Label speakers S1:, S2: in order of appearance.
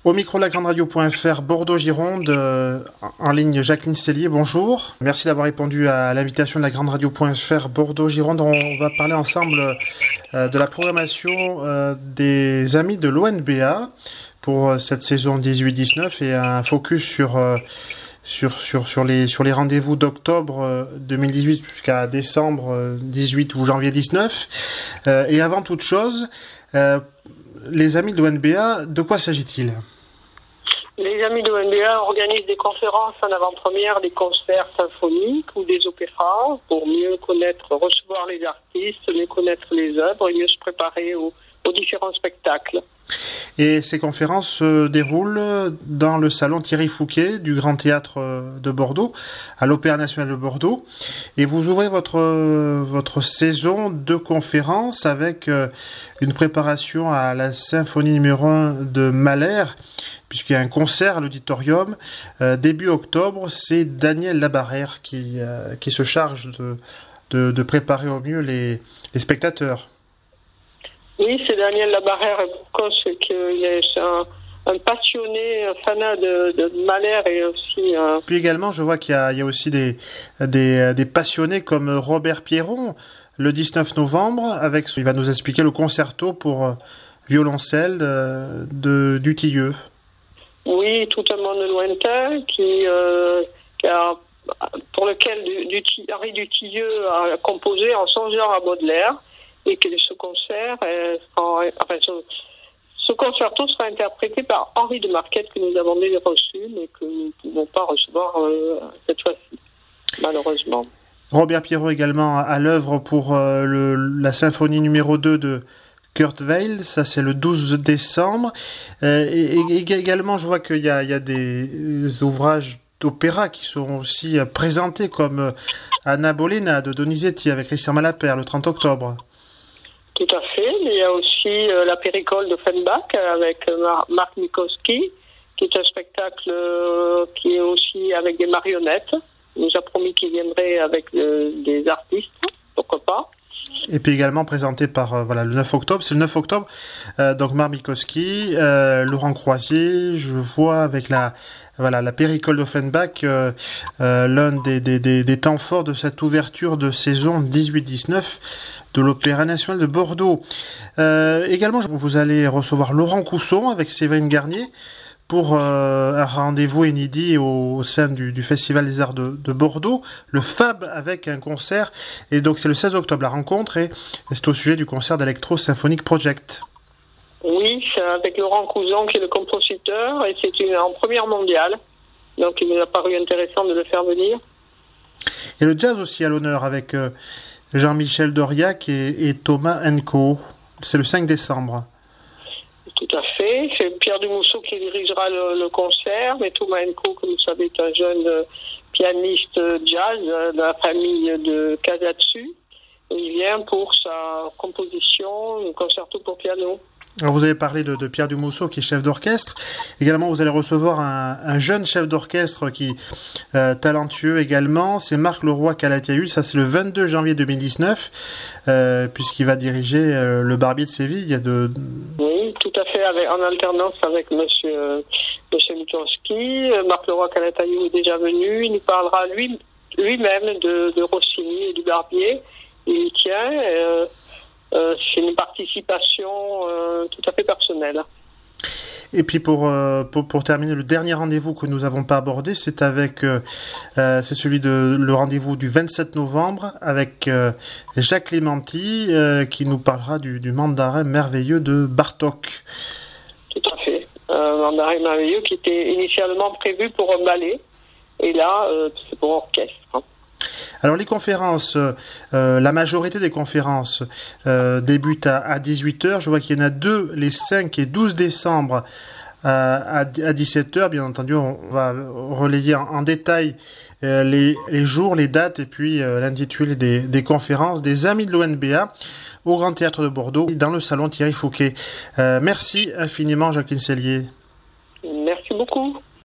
S1: Au micro de la Grande Radio.fr, Bordeaux-Gironde, en ligne Jacqueline Cellier, bonjour. Merci d'avoir répondu à l'invitation de la Grande Radio.fr, Bordeaux-Gironde. On va parler ensemble de la programmation des amis de l'ONBA pour cette saison 18-19 et un focus sur les rendez-vous d'octobre 2018 jusqu'à décembre 18 ou janvier 19. Et avant toute chose, les amis de l'ONBA, de quoi s'agit-il ?
S2: Les amis de l'ONBA organisent des conférences en avant-première, des concerts symphoniques ou des opéras pour mieux connaître, recevoir les artistes, mieux connaître les œuvres et mieux se préparer aux différents spectacles.
S1: Et ces conférences se déroulent dans le salon Thierry Fouquet du Grand Théâtre de Bordeaux, à l'Opéra National de Bordeaux. Et vous ouvrez votre saison de conférences avec une préparation à la symphonie numéro 1 de Mahler, puisqu'il y a un concert à l'auditorium. Début octobre, c'est Daniel Labarrère qui se charge de préparer au mieux les spectateurs.
S2: Oui, c'est Daniel Labarrère, c'est un passionné, un fanat de Mahler et aussi...
S1: Puis également, je vois qu'il y a aussi des passionnés comme Robert Pierron, le 19 novembre, il va nous expliquer le concerto pour violoncelle du Tilleux. Oui,
S2: tout un monde lointain pour lequel Henri Dutilleux a composé en songeant à Baudelaire. Et que ce concerto sera interprété par Henri de Marquette, que nous avons déjà reçu, mais que nous ne pouvons pas recevoir cette fois-ci, malheureusement.
S1: Robert Pierron également à l'œuvre pour la symphonie numéro 2 de Kurt Weill, ça c'est le 12 décembre. Et également, je vois qu'il y a des ouvrages d'opéra qui sont aussi présentés, comme Anna Bolena de Donizetti avec Christian Malapert le 30 octobre.
S2: Tout à fait. Il y a aussi la Péricole d'Offenbach avec Marc Mikowski, qui est un spectacle qui est aussi avec des marionnettes. Il nous a promis qu'il viendrait avec des artistes, pourquoi pas. Et puis également présenté par
S1: le 9 octobre. C'est le 9 octobre. Donc Marc Mikowski, Laurent Croisier, je vois avec la Péricole d'Offenbach, l'un des temps forts de cette ouverture de saison 18-19 de l'Opéra National de Bordeaux. Également, vous allez recevoir Laurent Cousson avec Séverine Garnier pour un rendez-vous inédit au sein du Festival des Arts de Bordeaux, le FAB, avec un concert. Et donc c'est le 16 octobre la rencontre, et c'est au sujet du concert d'Electro Symphonic Project.
S2: Oui, c'est avec Laurent Cousson qui est le compositeur, et c'est en première mondiale. Donc il nous a paru intéressant de le faire venir.
S1: Et le jazz aussi à l'honneur avec Jean-Michel Doriac et Thomas Enco. C'est le 5 décembre.
S2: Tout à fait. C'est Pierre Dumousseau qui dirigera le concert, mais Thomas Enco, comme vous savez, est un jeune pianiste jazz de la famille de Casatsu. Il vient pour sa composition, un concerto pour piano.
S1: Alors vous avez parlé de Pierre Dumousseau qui est chef d'orchestre. Également, vous allez recevoir un jeune chef d'orchestre qui talentueux également. C'est Marc Leroy-Calatiahuil. Ça, c'est le 22 janvier 2019, puisqu'il va diriger le Barbier de Séville.
S2: Oui, tout à fait, en alternance avec Monsieur Mikowski. Marc Leroy-Calatiahuil est déjà venu. Il nous parlera lui-même de Rossini et du Barbier. Il y tient. C'est une participation tout à fait personnelle.
S1: Et puis pour terminer, le dernier rendez-vous que nous n'avons pas abordé, c'est c'est le rendez-vous du 27 novembre avec Jacques Clémenti qui nous parlera du mandarin merveilleux de Bartók.
S2: Tout à fait. Un mandarin merveilleux qui était initialement prévu pour un ballet, et là c'est pour orchestre.
S1: Alors les conférences, la majorité des conférences débutent à 18h. Je vois qu'il y en a 2 les 5 et 12 décembre à 17h. Bien entendu, on va relayer en détail les jours, les dates et puis l'intitulé des conférences des amis de l'ONBA au Grand Théâtre de Bordeaux dans le salon Thierry Fouquet. Merci infiniment Jacqueline Cellier.
S2: Merci beaucoup.